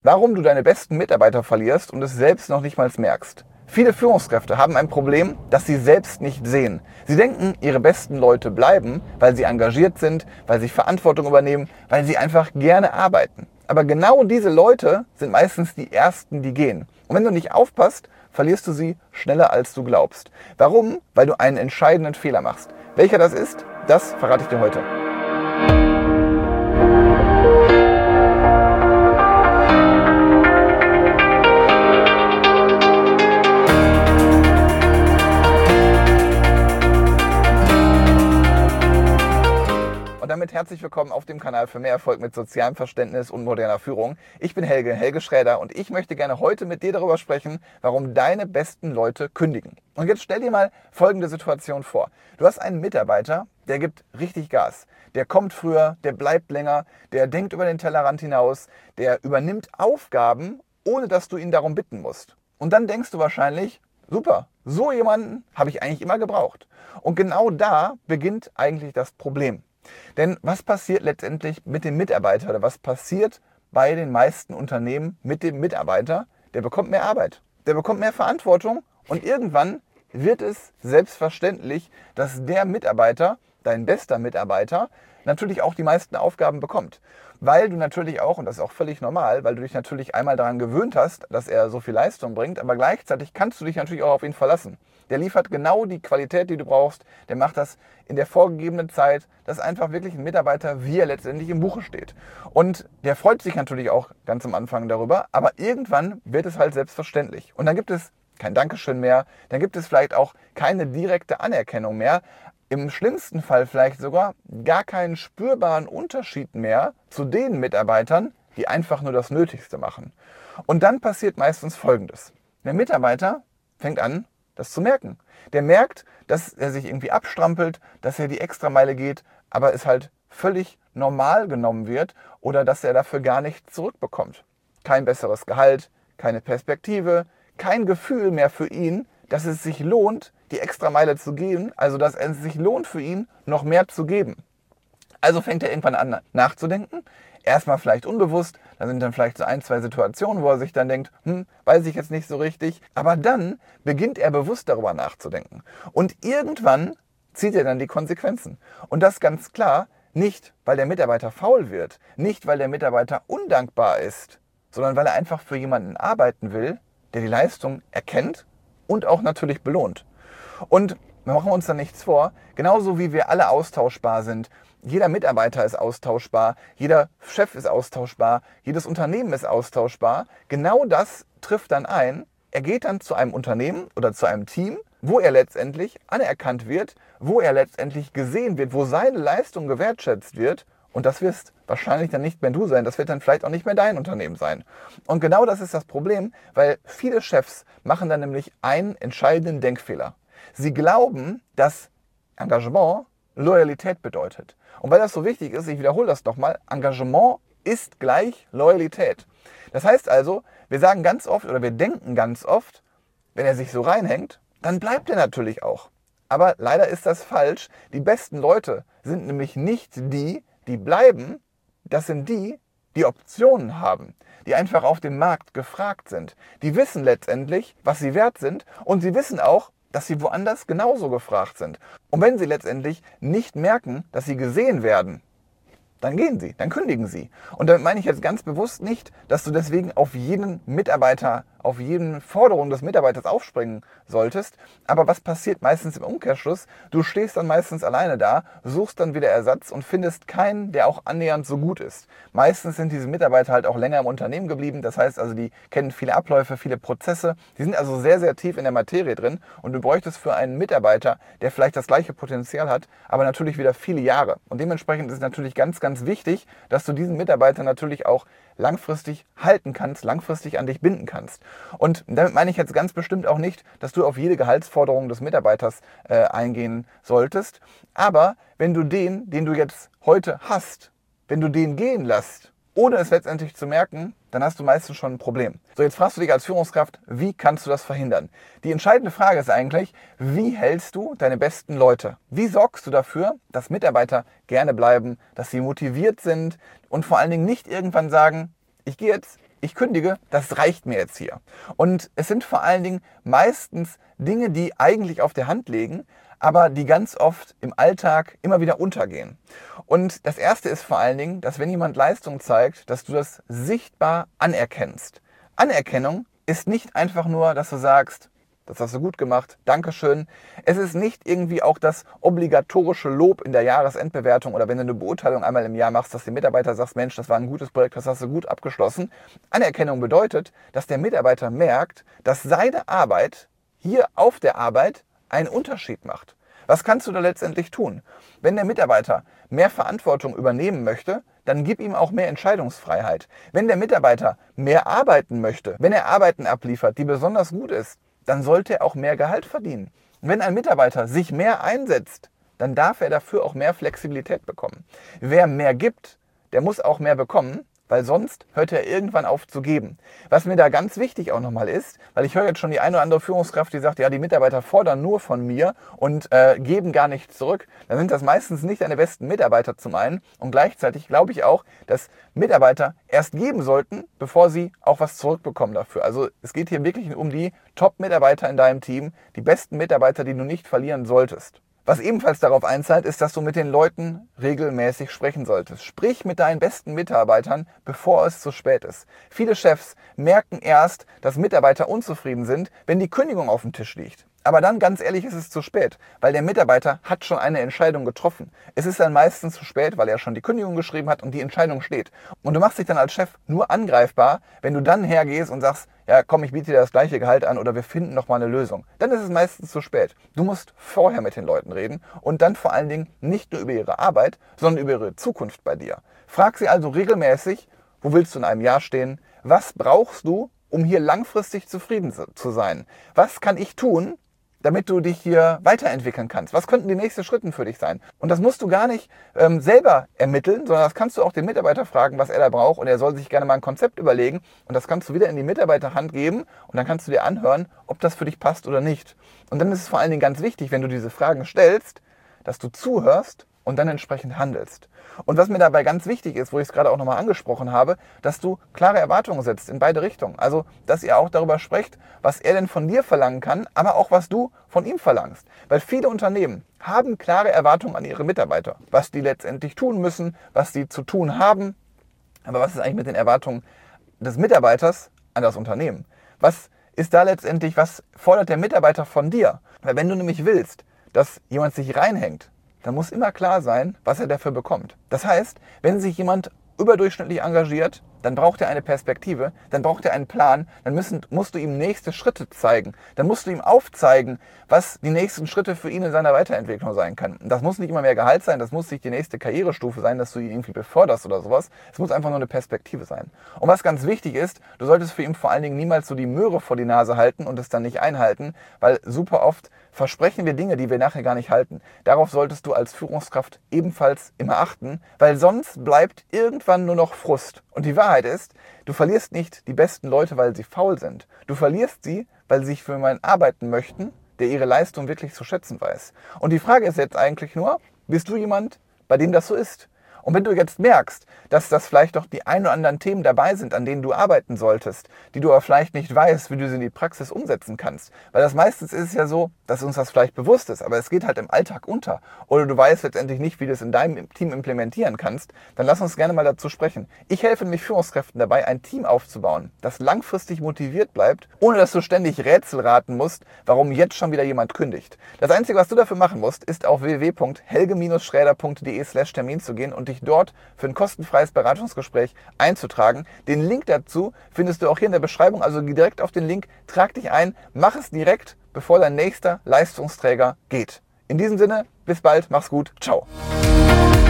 Warum du deine besten Mitarbeiter verlierst und es selbst noch nicht mal merkst. Viele Führungskräfte haben ein Problem, das sie selbst nicht sehen. Sie denken, ihre besten Leute bleiben, weil sie engagiert sind, weil sie Verantwortung übernehmen, weil sie einfach gerne arbeiten. Aber genau diese Leute sind meistens die Ersten, die gehen. Und wenn du nicht aufpasst, verlierst du sie schneller, als du glaubst. Warum? Weil du einen entscheidenden Fehler machst. Welcher das ist, das verrate ich dir heute. Damit herzlich willkommen auf dem Kanal für mehr Erfolg mit sozialem Verständnis und moderner Führung. Ich bin Helge Schräder und ich möchte gerne heute mit dir darüber sprechen, warum deine besten Leute kündigen. Und jetzt stell dir mal folgende Situation vor. Du hast einen Mitarbeiter, der gibt richtig Gas. Der kommt früher, der bleibt länger, der denkt über den Tellerrand hinaus, der übernimmt Aufgaben, ohne dass du ihn darum bitten musst. Und dann denkst du wahrscheinlich, super, so jemanden habe ich eigentlich immer gebraucht. Und genau da beginnt eigentlich das Problem. Denn was passiert letztendlich mit dem Mitarbeiter oder was passiert bei den meisten Unternehmen mit dem Mitarbeiter? Der bekommt mehr Arbeit, der bekommt mehr Verantwortung und irgendwann wird es selbstverständlich, dass der Mitarbeiter, dein bester Mitarbeiter, natürlich auch die meisten Aufgaben bekommt. Weil du natürlich auch, und das ist auch völlig normal, weil du dich natürlich einmal daran gewöhnt hast, dass er so viel Leistung bringt, aber gleichzeitig kannst du dich natürlich auch auf ihn verlassen. Der liefert genau die Qualität, die du brauchst. Der macht das in der vorgegebenen Zeit. Das ist einfach wirklich ein Mitarbeiter, wie er letztendlich im Buche steht. Und der freut sich natürlich auch ganz am Anfang darüber, aber irgendwann wird es halt selbstverständlich. Und dann gibt es kein Dankeschön mehr, dann gibt es vielleicht auch keine direkte Anerkennung mehr. Im schlimmsten Fall vielleicht sogar gar keinen spürbaren Unterschied mehr zu den Mitarbeitern, die einfach nur das Nötigste machen. Und dann passiert meistens Folgendes. Der Mitarbeiter fängt an, das zu merken. Der merkt, dass er sich irgendwie abstrampelt, dass er die Extrameile geht, aber es halt völlig normal genommen wird oder dass er dafür gar nichts zurückbekommt. Kein besseres Gehalt, keine Perspektive, kein Gefühl mehr für ihn, dass es sich lohnt, die Extrameile zu gehen, also dass es sich lohnt für ihn, noch mehr zu geben. Also fängt er irgendwann an nachzudenken. Erstmal vielleicht unbewusst, da sind dann vielleicht so ein, zwei Situationen, wo er sich dann denkt, weiß ich jetzt nicht so richtig. Aber dann beginnt er bewusst darüber nachzudenken. Und irgendwann zieht er dann die Konsequenzen. Und das ganz klar, nicht weil der Mitarbeiter faul wird, nicht weil der Mitarbeiter undankbar ist, sondern weil er einfach für jemanden arbeiten will, der die Leistung erkennt und auch natürlich belohnt. Und wir machen uns da nichts vor, genauso wie wir alle austauschbar sind. Jeder Mitarbeiter ist austauschbar, jeder Chef ist austauschbar, jedes Unternehmen ist austauschbar. Genau das trifft dann ein. Er geht dann zu einem Unternehmen oder zu einem Team, wo er letztendlich anerkannt wird, wo er letztendlich gesehen wird, wo seine Leistung gewertschätzt wird. Und das wirst wahrscheinlich dann nicht mehr du sein, das wird dann vielleicht auch nicht mehr dein Unternehmen sein. Und genau das ist das Problem, weil viele Chefs machen dann nämlich einen entscheidenden Denkfehler. Sie glauben, dass Engagement Loyalität bedeutet. Und weil das so wichtig ist, ich wiederhole das nochmal, Engagement ist gleich Loyalität. Das heißt also, wir sagen ganz oft oder wir denken ganz oft, wenn er sich so reinhängt, dann bleibt er natürlich auch. Aber leider ist das falsch. Die besten Leute sind nämlich nicht die, die bleiben, das sind die, die Optionen haben, die einfach auf dem Markt gefragt sind. Die wissen letztendlich, was sie wert sind und sie wissen auch, dass sie woanders genauso gefragt sind. Und wenn sie letztendlich nicht merken, dass sie gesehen werden, dann gehen sie, dann kündigen sie. Und damit meine ich jetzt ganz bewusst nicht, dass du deswegen auf jeden Mitarbeiter, auf jeden Forderung des Mitarbeiters aufspringen solltest. Aber was passiert meistens im Umkehrschluss? Du stehst dann meistens alleine da, suchst dann wieder Ersatz und findest keinen, der auch annähernd so gut ist. Meistens sind diese Mitarbeiter halt auch länger im Unternehmen geblieben. Das heißt also, die kennen viele Abläufe, viele Prozesse. Die sind also sehr, sehr tief in der Materie drin. Und du bräuchtest für einen Mitarbeiter, der vielleicht das gleiche Potenzial hat, aber natürlich wieder viele Jahre. Und dementsprechend ist es natürlich ganz, ganz wichtig, dass du diesen Mitarbeiter natürlich auch langfristig halten kannst, langfristig an dich binden kannst. Und damit meine ich jetzt ganz bestimmt auch nicht, dass du auf jede Gehaltsforderung des Mitarbeiters eingehen solltest. Aber wenn du den du jetzt heute hast, wenn du den gehen lässt, ohne es letztendlich zu merken, dann hast du meistens schon ein Problem. So, jetzt fragst du dich als Führungskraft, wie kannst du das verhindern? Die entscheidende Frage ist eigentlich, wie hältst du deine besten Leute? Wie sorgst du dafür, dass Mitarbeiter gerne bleiben, dass sie motiviert sind und vor allen Dingen nicht irgendwann sagen, ich gehe jetzt, ich kündige, das reicht mir jetzt hier. Und es sind vor allen Dingen meistens Dinge, die eigentlich auf der Hand liegen, aber die ganz oft im Alltag immer wieder untergehen. Und das Erste ist vor allen Dingen, dass wenn jemand Leistung zeigt, dass du das sichtbar anerkennst. Anerkennung ist nicht einfach nur, dass du sagst, das hast du gut gemacht, Dankeschön. Es ist nicht irgendwie auch das obligatorische Lob in der Jahresendbewertung oder wenn du eine Beurteilung einmal im Jahr machst, dass der Mitarbeiter sagt, Mensch, das war ein gutes Projekt, das hast du gut abgeschlossen. Anerkennung bedeutet, dass der Mitarbeiter merkt, dass seine Arbeit hier auf der Arbeit einen Unterschied macht. Was kannst du da letztendlich tun? Wenn der Mitarbeiter mehr Verantwortung übernehmen möchte, dann gib ihm auch mehr Entscheidungsfreiheit. Wenn der Mitarbeiter mehr arbeiten möchte, wenn er Arbeiten abliefert, die besonders gut ist, dann sollte er auch mehr Gehalt verdienen. Wenn ein Mitarbeiter sich mehr einsetzt, dann darf er dafür auch mehr Flexibilität bekommen. Wer mehr gibt, der muss auch mehr bekommen, weil sonst hört er irgendwann auf zu geben. Was mir da ganz wichtig auch nochmal ist, weil ich höre jetzt schon die eine oder andere Führungskraft, die sagt, ja, die Mitarbeiter fordern nur von mir und geben gar nichts zurück. Dann sind das meistens nicht deine besten Mitarbeiter zum einen. Und gleichzeitig glaube ich auch, dass Mitarbeiter erst geben sollten, bevor sie auch was zurückbekommen dafür. Also es geht hier wirklich um die Top-Mitarbeiter in deinem Team, die besten Mitarbeiter, die du nicht verlieren solltest. Was ebenfalls darauf einzahlt, ist, dass du mit den Leuten regelmäßig sprechen solltest. Sprich mit deinen besten Mitarbeitern, bevor es zu spät ist. Viele Chefs merken erst, dass Mitarbeiter unzufrieden sind, wenn die Kündigung auf dem Tisch liegt. Aber dann, ganz ehrlich, ist es zu spät, weil der Mitarbeiter hat schon eine Entscheidung getroffen. Es ist dann meistens zu spät, weil er schon die Kündigung geschrieben hat und die Entscheidung steht. Und du machst dich dann als Chef nur angreifbar, wenn du dann hergehst und sagst, ja komm, ich biete dir das gleiche Gehalt an oder wir finden noch mal eine Lösung. Dann ist es meistens zu spät. Du musst vorher mit den Leuten reden und dann vor allen Dingen nicht nur über ihre Arbeit, sondern über ihre Zukunft bei dir. Frag sie also regelmäßig, wo willst du in einem Jahr stehen? Was brauchst du, um hier langfristig zufrieden zu sein? Was kann ich tun, damit du dich hier weiterentwickeln kannst? Was könnten die nächsten Schritte für dich sein? Und das musst du gar nicht selber ermitteln, sondern das kannst du auch den Mitarbeiter fragen, was er da braucht und er soll sich gerne mal ein Konzept überlegen und das kannst du wieder in die Mitarbeiterhand geben und dann kannst du dir anhören, ob das für dich passt oder nicht. Und dann ist es vor allen Dingen ganz wichtig, wenn du diese Fragen stellst, dass du zuhörst und dann entsprechend handelst. Und was mir dabei ganz wichtig ist, wo ich es gerade auch nochmal angesprochen habe, dass du klare Erwartungen setzt in beide Richtungen. Also, dass ihr auch darüber sprecht, was er denn von dir verlangen kann, aber auch was du von ihm verlangst. Weil viele Unternehmen haben klare Erwartungen an ihre Mitarbeiter, was die letztendlich tun müssen, was sie zu tun haben. Aber was ist eigentlich mit den Erwartungen des Mitarbeiters an das Unternehmen? Was ist da letztendlich, was fordert der Mitarbeiter von dir? Weil wenn du nämlich willst, dass jemand sich reinhängt, dann muss immer klar sein, was er dafür bekommt. Das heißt, wenn sich jemand überdurchschnittlich engagiert, dann braucht er eine Perspektive, dann braucht er einen Plan, dann musst du ihm nächste Schritte zeigen. Dann musst du ihm aufzeigen, was die nächsten Schritte für ihn in seiner Weiterentwicklung sein können. Das muss nicht immer mehr Gehalt sein, das muss nicht die nächste Karrierestufe sein, dass du ihn irgendwie beförderst oder sowas. Es muss einfach nur eine Perspektive sein. Und was ganz wichtig ist, du solltest für ihn vor allen Dingen niemals so die Möhre vor die Nase halten und es dann nicht einhalten, weil super oft versprechen wir Dinge, die wir nachher gar nicht halten. Darauf solltest du als Führungskraft ebenfalls immer achten, weil sonst bleibt irgendwann nur noch Frust. Und die Wahrheit ist, du verlierst nicht die besten Leute, weil sie faul sind. Du verlierst sie, weil sie sich für jemanden arbeiten möchten, der ihre Leistung wirklich zu schätzen weiß. Und die Frage ist jetzt eigentlich nur, bist du jemand, bei dem das so ist? Und wenn du jetzt merkst, dass das vielleicht doch die ein oder anderen Themen dabei sind, an denen du arbeiten solltest, die du aber vielleicht nicht weißt, wie du sie in die Praxis umsetzen kannst, weil das meistens ist es ja so, dass uns das vielleicht bewusst ist, aber es geht halt im Alltag unter oder du weißt letztendlich nicht, wie du es in deinem Team implementieren kannst, dann lass uns gerne mal dazu sprechen. Ich helfe nämlich Führungskräften dabei, ein Team aufzubauen, das langfristig motiviert bleibt, ohne dass du ständig Rätsel raten musst, warum jetzt schon wieder jemand kündigt. Das Einzige, was du dafür machen musst, ist auf www.helge-schräder.de/Termin zu gehen und dich dort für ein kostenfreies Beratungsgespräch einzutragen. Den Link dazu findest du auch hier in der Beschreibung, also geh direkt auf den Link, trag dich ein, mach es direkt, bevor dein nächster Leistungsträger geht. In diesem Sinne, bis bald, mach's gut, ciao.